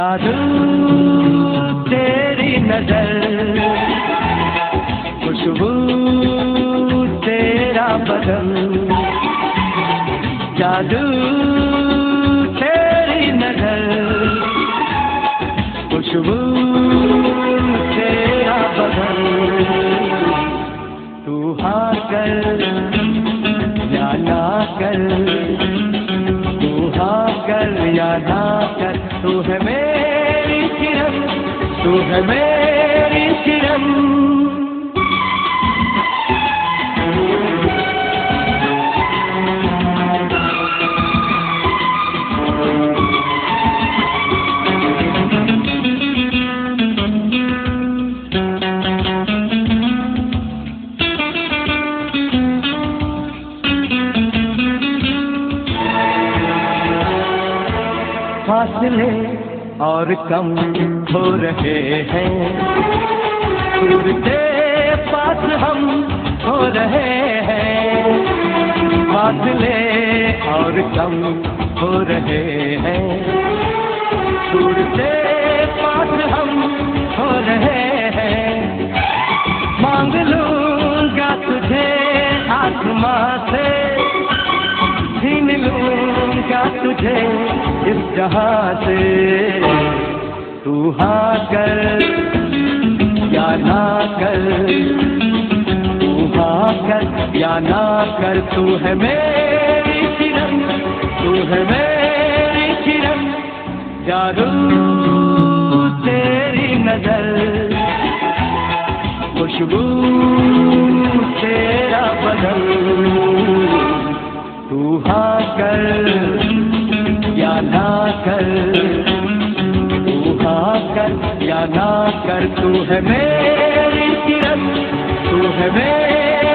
जादू तेरी नजर, खुशबू तेरा बदन, जादू तेरी नजर, खुशबू तेरा बदन। तू हाँ कर या ना कर, तू हाँ कर या ना कर, तू है मेरी किरण, तू है मेरी किरण। फासले और कम हो रहे हैं, दूर से पास हम हो रहे हैं। फासले और कम हो रहे हैं, दूर से पास हम हो रहे हैं। मांग लूंगा तुझे आसमां से, छीन लूंगा तुझे इस जहां से। तू हाँ कर या ना कर, तू हाँ कर या ना कर, तू है मेरी किरण, तू है मेरी किरण। जादू तेरी नजर, खुशबू तेरा बदन। तू हाँ कर या ना कर, तू हाँ कर या ना कर, तू है मेरी किरण, तू है मेरी